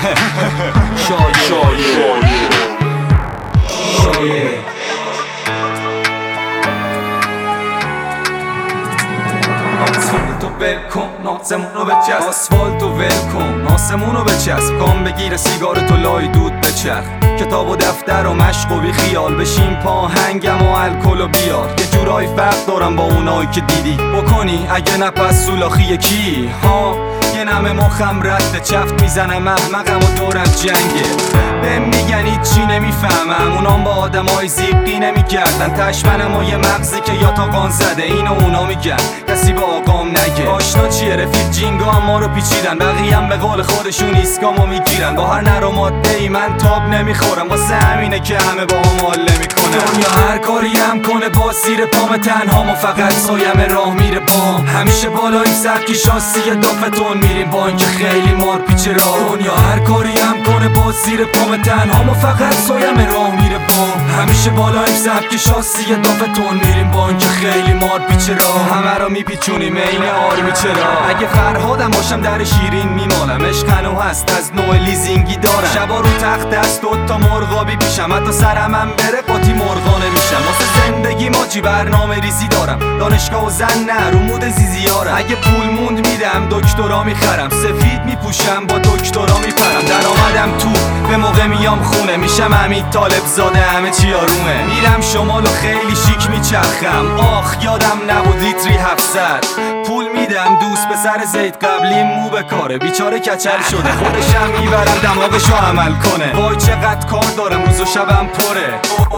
آسفالتو ول کن ناسمونو بچسب آسفالتو ول کن آسمونو بچسب کام بگیره سیگارتو لای دود بچرخ کتاب و دفتر و مشق و بی خیال بشین پاهنگم و الکل و بیار یه جورایی فرق دارم با اونایی که دیدی بکنی اگه نپس سولاخی کی ها یه نمه مخم رد چفت میزنم احمقم و دورم جنگه بهم میگن هیچی نمیفهمم اونام با آدمای زیقی نمیکردن تشمنم و یه مغزی که یا تا قان زده اینو اونا میگن کسی با آقام نگه آشنا چیه رفیق جینگا هم ما رو پیچیدن بقیه‌ام به قول خودشون ایسکامو میگیرن با هر نر و ماده ای من تاب نمیخورم واسه همینه که همه با هم حال نمیکنن دنیا هر کاری هم کنه با زیر پام تنهام و فقط سایم راه میره بام همیشه بالای سبکی شاسی دافتون میریم با اینکه خیلی مار پیچه راه دنیا هر کاری هم کنه با زیر پام تنهام و فقط سایم راه میره بام همیشه بالای سبکی شاسی دافتون میریم با اینکه خیلی مار پیچه راه همه رو میپیچونیم عین آرمی چرا اگه فرهادم باشم در شیرین میمالم عشق هنو هست از نوع لیزینگی دارم شبا رو تخت دست دوتا مرغابی پیشم حتی سرمم بره قاطی مرغانه میشم واسه زندگی ماچی برنامه ریزی دارم دانشگاه و زن نه رو مود زیزیارم اگه پول موند میدم دکترا میخرم سفید میپوشم با دکترا میپرم درآمدم تو به موقع میام خونه میشم حمید طالب زاده همه چی آرومه میرم شمال و خیلی شیک میچرخم آخ یادم نبود لیتری 700 پول میدم دوست به سر زید قبلی مو به کاره بیچاره کچل شده خودشم میبرم دماغشو عمل کنه وای چقدر کار دارم روز و شبم پره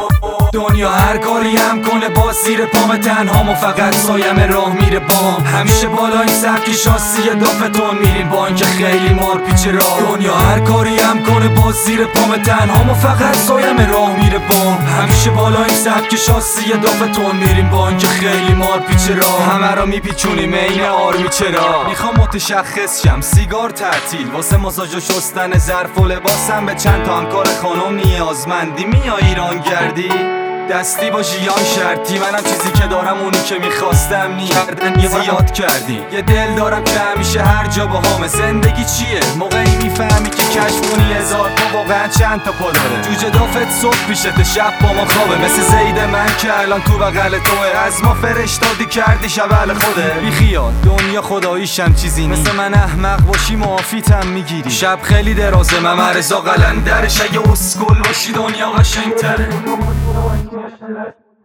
دنیا هر کاری هم کنه با زیر پام تنهام و فقط سایم راه میره بام همیشه بالای سبکی شاسی دافتون میریم با اینکه خیلی مار پیچه راه دنیا هر کاری هم کنه با زیر پام تنهام و فقط سایم راه میره بام همیشه بالای سبکی شاسی دافتون میریم با اینکه خیلی مار پیچه راه همه رو میپیچونیم عین آرمی چرا میخوام متشخص شم سیگار تعطیل واسه ماساژ و شستن ظرف و لباسم به چند تا همکار خانم نیازمندی میای ایران گردی دستی با ژیان شرطی منم چیزی که دارم اونی که میخواستم نی کردن یه زیاد کردی یه دل دارم که همیشه هر جا با همه زندگی چیه موقعی میفهمی که کشف کنی هزار پا واقعا چند تا پا داره جوجه دافت صبح پیشت شب با ما خوابه مثل زید من که الان تو بغل توه از ما فرشتادی کردی شبل خوده بی خیال دنیا خداییشم چیزی نی مثل من احمق باشی معافیتم میگیری شب خیلی درازه ممرزا قلندرش اگه اسکل باشی دنیا قشنگ‌تره